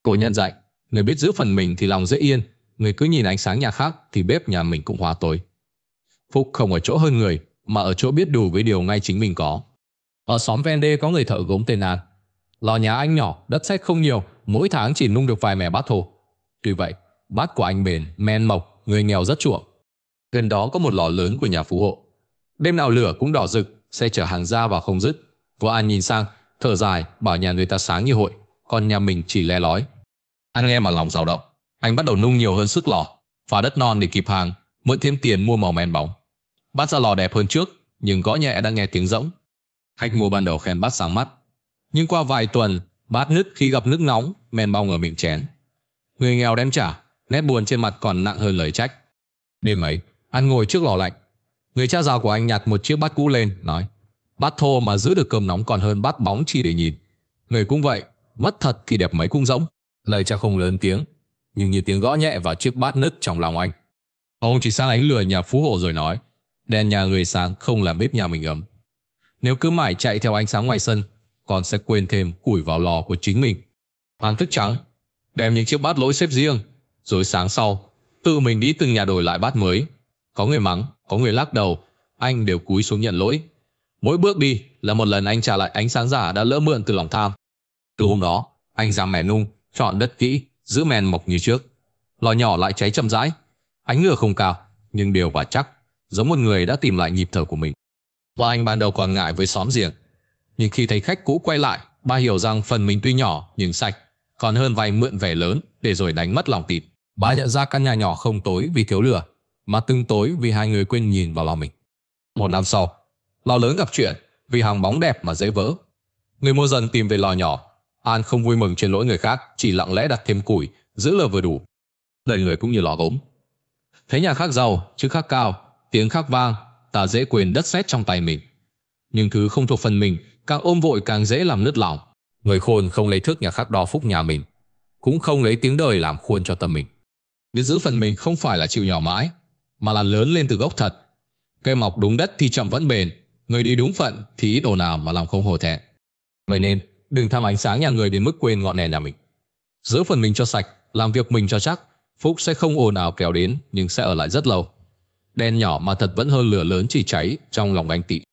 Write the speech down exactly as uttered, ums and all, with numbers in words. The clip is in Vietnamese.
Cô nhận dạy, người biết giữ phần mình thì lòng dễ yên, người cứ nhìn ánh sáng nhà khác thì bếp nhà mình cũng hóa tối. Phúc không ở chỗ hơn người, mà ở chỗ biết đủ với điều ngay chính mình có. Ở xóm ven đê có người thợ gốm tên An. Lò nhà anh nhỏ, đất sét không nhiều, mỗi tháng chỉ nung được vài mẻ bát thô. Tuy vậy, bát của anh bền, men mộc, người nghèo rất chuộng. Gần đó có một lò lớn của nhà phú hộ. Đêm nào lửa cũng đỏ rực, xe chở hàng ra vào không dứt. Vợ An nhìn sang, thở dài, bảo nhà người ta sáng như hội, còn nhà mình chỉ le lói. An nghe mà lòng dao động. Anh bắt đầu nung nhiều hơn sức lò, phá đất non để kịp hàng, mượn thêm tiền mua màu men bóng. Bát ra lò đẹp hơn trước, nhưng gõ nhẹ đã nghe tiếng rỗng. Khách mua ban đầu khen bát sáng mắt, nhưng qua vài tuần, bát nứt khi gặp nước nóng, men bong ở miệng chén. Người nghèo đem trả, nét buồn trên mặt còn nặng hơn lời trách. Đêm ấy, An ngồi trước lò lạnh. Người cha già của anh nhặt một chiếc bát cũ lên, nói: bát thô mà giữ được cơm nóng còn hơn bát bóng chỉ để nhìn. Người cũng vậy, mất thật thì đẹp mấy cũng rỗng. Lời cha không lớn tiếng, nhưng như tiếng gõ nhẹ vào chiếc bát nứt trong lòng anh. Ông chỉ sang ánh lửa nhà phú hộ rồi nói: đèn nhà người sáng không làm bếp nhà mình ấm. Nếu cứ mãi chạy theo ánh sáng ngoài sân, con sẽ quên thêm củi vào lò của chính mình. An thức trắng, đem những chiếc bát lỗi xếp riêng, rồi sáng sau tự mình đi từng nhà đổi lại bát mới. Có người mắng, có người lắc đầu, anh đều cúi xuống nhận lỗi. Mỗi bước đi là một lần anh trả lại ánh sáng giả đã lỡ mượn từ lòng tham. Từ hôm đó, anh ra mẻ nung, chọn đất kỹ, giữ men mộc như trước. Lò nhỏ lại cháy chậm rãi, ánh lửa không cao, nhưng đều và chắc, giống một người đã tìm lại nhịp thở của mình. Và anh ban đầu còn ngại với xóm giềng, nhưng khi thấy khách cũ quay lại, ba hiểu rằng phần mình tuy nhỏ nhưng sạch, còn hơn vay mượn vẻ lớn để rồi đánh mất lòng tin. Ba nhận ra căn nhà nhỏ không tối vì thiếu lửa, mà từng tối vì hai người quên nhìn vào lò mình. Một năm sau, lò lớn gặp chuyện vì hàng bóng đẹp mà dễ vỡ. Người mua dần tìm về lò nhỏ. An không vui mừng trên lỗi người khác, chỉ lặng lẽ đặt thêm củi, giữ lửa vừa đủ. Đời người cũng như lò gốm, thấy nhà khác giàu, chữ khác cao, tiếng khác vang, ta dễ quên đất sét trong tay mình. Nhưng thứ không thuộc phần mình, càng ôm vội càng dễ làm nứt lòng. Người khôn không lấy thước nhà khác đo phúc nhà mình, cũng không lấy tiếng đời làm khuôn cho tâm mình. Biết giữ phần mình không phải là chịu nhỏ mãi, mà là lớn lên từ gốc thật. Cây mọc đúng đất thì chậm vẫn bền, người đi đúng phận thì ít ồn ào mà lòng không hổ thẹn. Vậy nên đừng tham ánh sáng nhà người đến mức quên ngọn đèn nhà mình. Giữ phần mình cho sạch, làm việc mình cho chắc, phúc sẽ không ồn ào kéo đến nhưng sẽ ở lại rất lâu. Đèn nhỏ mà thật vẫn hơn lửa lớn chỉ cháy trong lòng ganh tị.